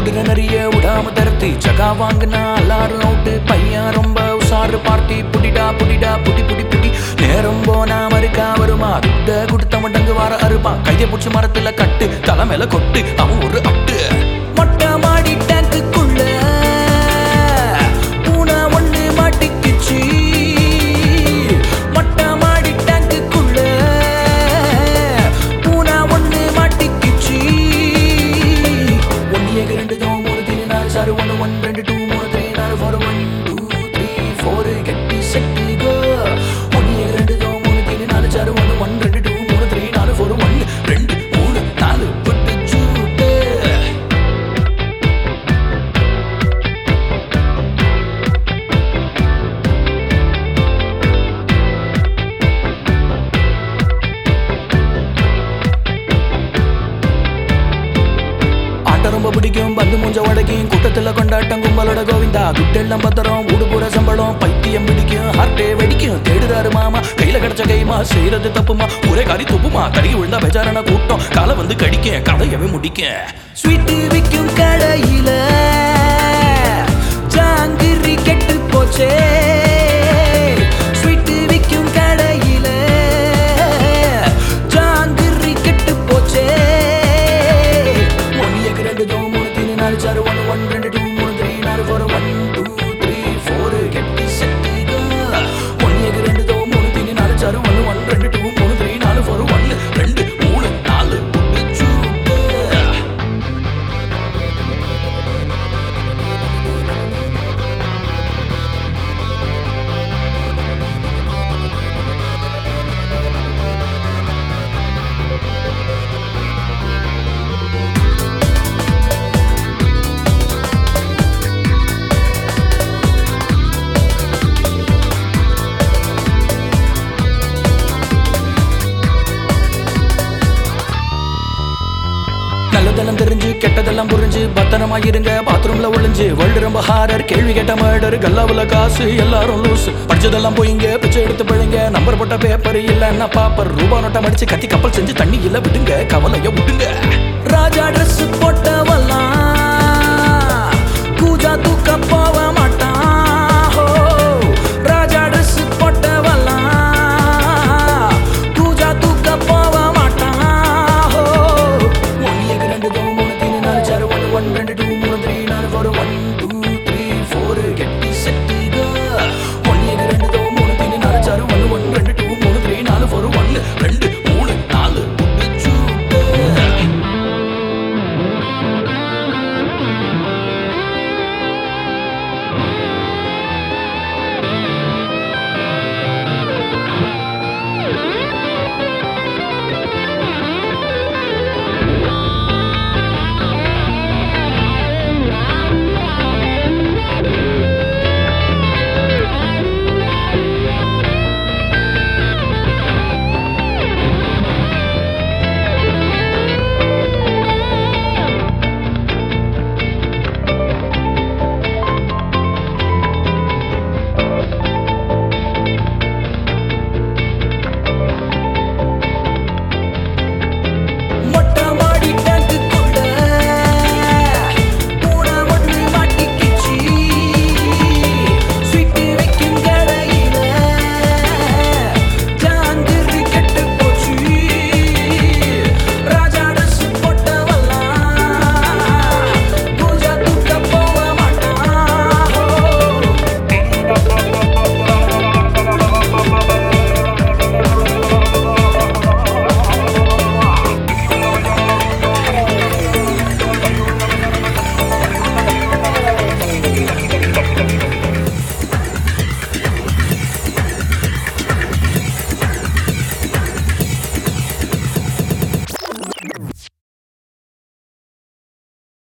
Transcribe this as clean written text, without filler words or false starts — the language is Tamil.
ஓடுற நிறைய விடாம தரத்து ஜகா வாங்கினா எல்லாரும் அவுட்டு பையன் ரொம்ப உசாரு பார்ட்டி புடிடா புடிடா புடி புடி புடி நேரம் போனா மறுக்கா வருமா துட்ட கொடுத்த மடங்கு வர அருப்பா கையை பிடிச்சி மரத்துல கட்டு தலை மேல கொட்டு அவன் ஒரு அட்டு மொட்டை மாடி டேங்குக்குள்ள பூனை ஒண்ணு மாட்டிக்கிச்சு மொட்டை மாடி டேங்குக்குள்ள பூனை ஒண்ணு மாட்டிக்கிச்சு 1 ஏக 2 3 3 4 6 1 1 2 2 3 3 4 4 1 2 3 4 கெட்டி செட்டி கோ 1 ஏக 2 3 3 4 6 1 1 2 2 3 3 4 4 1 2 3 4 பட்டு சூட்டு ரொம்ப பிடிக்கும் பந்து மூஞ்ச உடைக்கும் கூட்டத்துல கொண்டாட்டம் கும்பலோட கோவிந்தா குட்டெல்லாம் பத்திரம் ஊடு பூர சம்பளம் பைத்தியம் பிடிக்கும் ஹார்ட்டே வெடிக்கும் தேடுறாரு மாமா கையில கிடைச்ச கைமா செய்யறது தப்புமா ஒரே காரி துப்புமா கடிக்கு விழுந்தா பெஜாரான கூட்டம் காலை வந்து கடிக்க கதையவே முடிக்க ஸ்வீட்டு விற்கும் கடையில ஜாங்கிரி கெட்டு போச்சே ஸ்வீட்டு விற்கும் கடையில ஜாங்கிரி கெட்டு போச்சே 1 ஏக 2 3 3 4 6 1 1 2 2 3 3 4 4 1 2 3 4 கெட்டி செட்டி கோ 1 ஏக 2 3 3 4 6 1 1 2 2 3 3 4 4 1 2 3 4 புட்டு சூட்டு நல்லதெல்லாம் தெரிஞ்சு கெட்டதெல்லாம் புரிஞ்சு பத்திரமா இருங்க பாத்ரூம்ல ஒளிஞ்சு வேர்ல்டு ரொம்ப ஹாரர் கேள்வி கேட்ட மர்டர் கல்லாவுல காசு எல்லாரும் லூஸ் படிச்சதெல்லாம் போயிங்க பிச்சை எடுத்து பழுங்க நம்பர் போட்ட பேப்பர் இல்லன்னா பாப்பர் ரூபா நோட்டம் அடிச்சு கத்தி கப்பல் செஞ்சு தண்ணி இல்ல விடுங்க கவலைய விடுங்க ராஜா ட்ரெஸ் போட்டவெல்லாம் கூஜா தூக்க போக மாட்டான் ஹோ ராஜா ட்ரெஸ் போட்டவெல்லாம் கூஜா தூக்க போக மாட்டான் ஹோ 1 ஏக 2 3 3 4 6 1 1 2 2 3 3 4 4 1